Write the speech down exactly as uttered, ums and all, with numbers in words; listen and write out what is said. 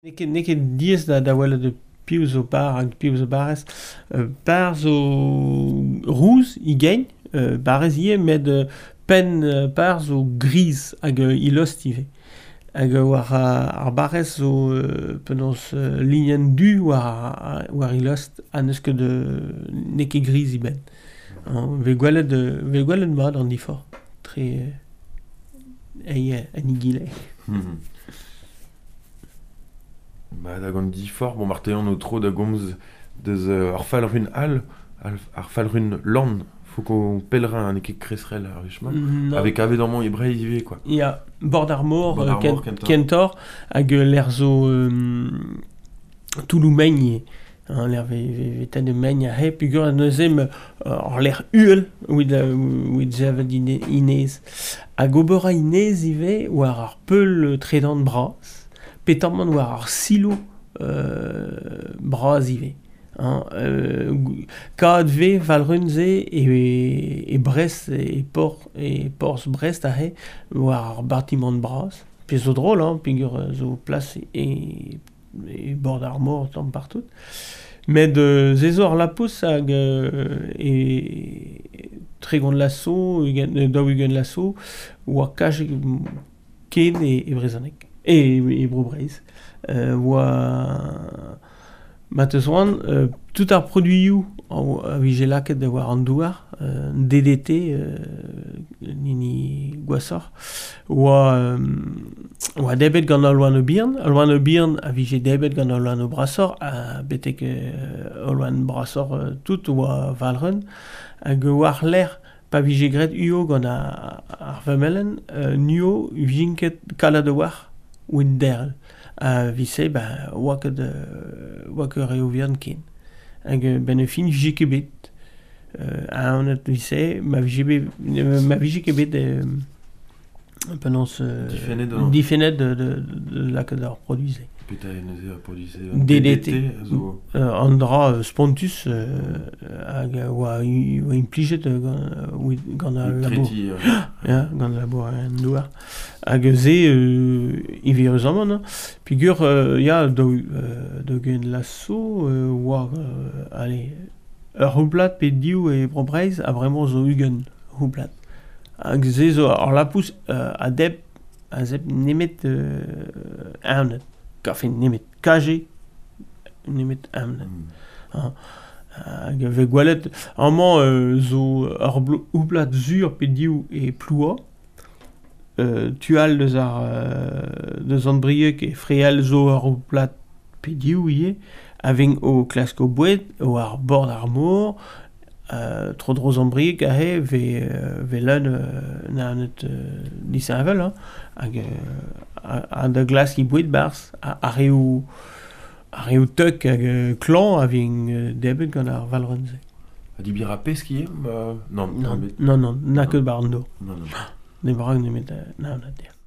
Neket, neket diez da, da wala de piv zo bar hag piv zo barez. Euh, bar zo rouz, i gain, euh, barez ie, met euh, pen euh, bar zo gris hag euh, ilost ive. Hag euh, war euh, ar barez zo euh, penaos euh, linien du war, war ilost a neus ket de neket gris i ben. Hein, ve gwelet, euh, ve gwelet mat an difor. Tre euh, eie anigile. Mhm. Ba da gant difor, bon martean o tro da gomz deus uh, ar falrun al, ar, ar falrun lan, faut qu'on pèlerin an eket kresrel ar richman, Non. avec avet an man ebrei ive, quoi. Ya, bord armor, Bord euh, Armor, ken, Kentor. kentor, hag euh, l'er zo euh, toulou meign, hein, l'er ve, ve, ve tan de meign a he, pugur a neuzem euh, ar l'er uel, ouid, euh, ouid zevet ine- inez. Hag ober a inez ive, war ar peul tredan bras, petamant war ar silo euh, bras ive. Hein, euh, kad ve valrunze e, e Brest e por e Pors Brest a he war ar batiment bras pe zo drôle hein, pigur euh, zo plas e, e bord armor tamm partout met de zezo ar lapous hag euh, e tregont lasso ugen, euh, daou ugen lasso war kaj ken e, e brezanek e, e bro breiz euh, war mat eus oan, euh, tout ar produioù a vije laket da war an douar, euh, D D T, euh, nini gwasor, oa, euh, oa debet gant al loan o birn, al loan o birn a vije debet gant al loan o brasor, a betek euh, al loan brasor euh, tout oa valren, hag war l'er pa vije gret uo gant a- ar vemelen, euh, nuo vinket kalad o war, oin derl. A vise, ba, oa ket, euh, oa ket reo viern ken. Hag euh, ben e fin vije kebet. Euh, a anet vise, ma vije bet, euh, ma vije kebet euh, penaos euh, Difennet d'an- difennet de, de, de, de laket ar produize. Peta eneze a produise D D T. zo... Euh, an dra euh, spontus euh, hag euh, oa, i- oa implijet euh, gant, euh, gant a labour. Kreti, euh, Ja, gant labour en douar. Hag ze, euh, i virus amman, hein. Pigur, euh, ya, daou, euh, daou gen lasso, euh, war, euh, allez, ur houplat pe diou e brobreiz a bremañ zo ugen houplat. Hag ze zo, ar lapous euh, a deb, a zeb nemet euh, aonet, kafen nemet kaje, nemet aonet. mm. Hein. Hag ve gwelet, amman euh, zo ar blo- houplat zur pe diou e ploua, euh, tual deus ar euh, deus an briek e freal zo ar houplat pe diou ie, aveng o klasko boued o ar bord ar mor, euh, tro droz an briek a he ve, euh, ve leun euh, na anet euh, disavel, hein. Hag euh, a, a da glas ki boued bars, a, a reo a reo teuk hag euh, klan aveng euh, debet gant ar valrenze. A di bir a peski, euh, non, Non, bet- non, non, na ket bar an do. non, non. Ne brag nemet, euh, na, na, der.